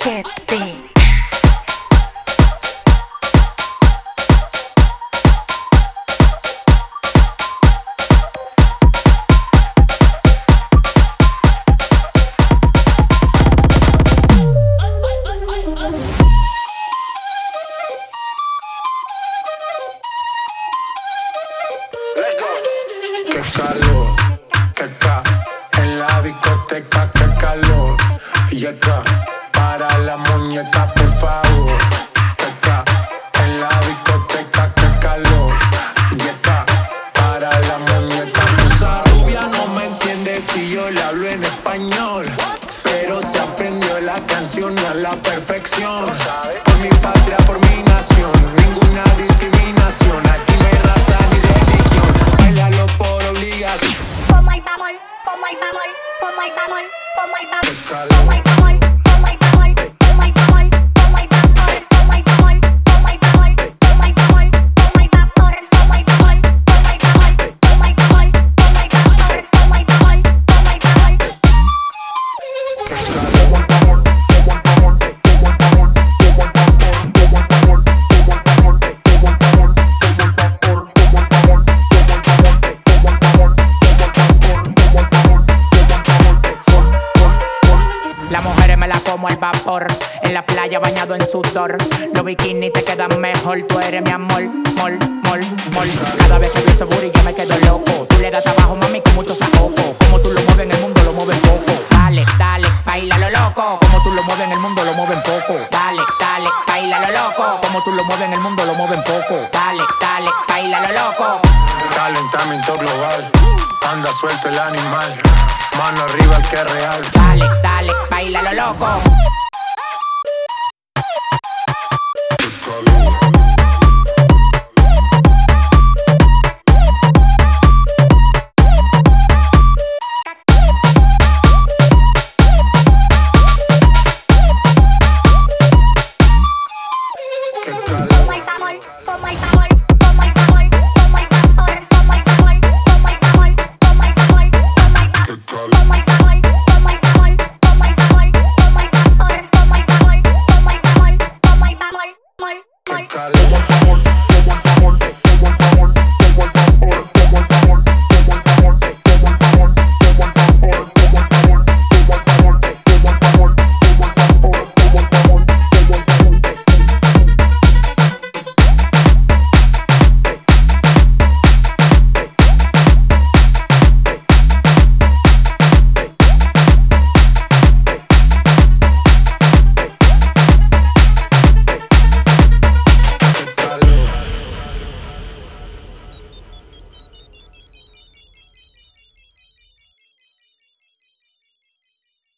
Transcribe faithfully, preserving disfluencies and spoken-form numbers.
Paquete. Qué calor, qué ca, en la discoteca, qué calor. Y acá, para la muñeca, por favor. Qué ca, en la discoteca, qué calor. Y acá, para la muñeca. Esa rubia no me entiende si yo le hablo en español, pero se aprendió la canción a la perfección. Por mi patria, por mi nación, ninguna discriminación. Aquí no hay raza ni religión. Bailalo por obligación. Como el bamol, como el bamol, como el bamol, como el bamol, Qué calor. como el bamol, como el bamol, como el bamol, como el vapor, como el bamol, como el bamol, como el bamol, como el vapor, como el bamol, como el bamol, como el bamol, como el vapor, como el bamol, como el bamol. Qué calor. Las mujeres me la como al vapor, en la playa bañado en sudor. Los bikinis te quedan mejor, tú eres mi amor, mol, mol, mol. Cada vez que veo ese booty yo me quedo loco. Tú le das trabajo, mami, con mucho saoco. Como tú lo mueves en el mundo, lo mueves poco. Dale, dale, bailalo loco. Como tú lo mueves en el mundo, lo mueven poco. Dale, dale, bailalo loco. Como tú lo mueves en el mundo, lo mueven poco. Dale, dale, bailalo loco. Calentamiento global, anda suelto el animal. Mano arriba el que es real. Dale, dale, bailalo loco.